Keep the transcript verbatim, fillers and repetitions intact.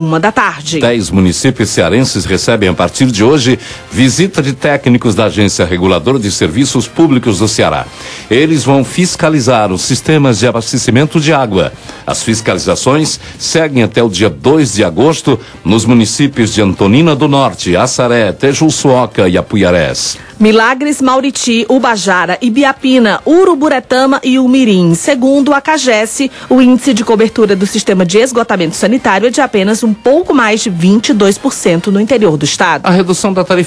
Uma da tarde. Dez municípios cearenses recebem a partir de hoje visita de técnicos da Agência Reguladora de Serviços Públicos do Ceará. Eles vão fiscalizar os sistemas de abastecimento de água. As fiscalizações seguem até o dia dois de agosto nos municípios de Antonina do Norte, Assaré, Tejuçuoca e Apuiarés. Milagres, Mauriti, Ubajara, Ibiapina, Uruburetama e Umirim. Segundo a CAGES, o índice de cobertura do sistema de esgotamento sanitário é de apenas um pouco mais de vinte e dois por cento no interior do estado. A redução da tarifa